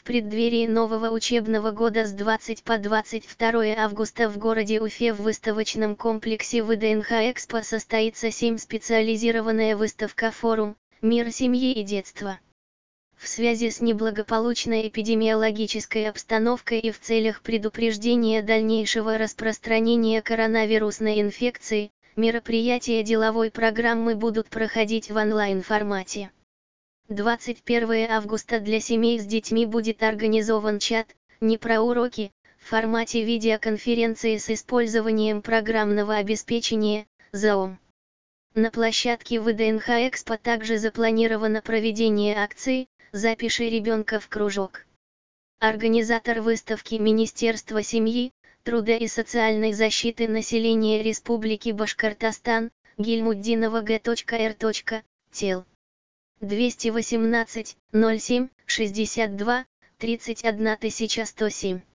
преддверии нового учебного года с 20 по 22 августа в городе Уфе в выставочном комплексе ВДНХ Экспо состоится 7 специализированная выставка-форум «Мир семьи и детства». В связи с неблагополучной эпидемиологической обстановкой и в целях предупреждения дальнейшего распространения коронавирусной инфекции, мероприятия деловой программы будут проходить в онлайн-формате. 21 августа для семей с детьми будет организован чат «Не про уроки» в формате видеоконференции с использованием программного обеспечения Zoom. На площадке ВДНХ Экспо также запланировано проведение акции «Запиши ребенка в кружок». Организатор выставки Министерство семьи, труда и социальной защиты населения Республики Башкортостан, Гильмуддинова Г.Р. Тел. 218 07 62 31 107.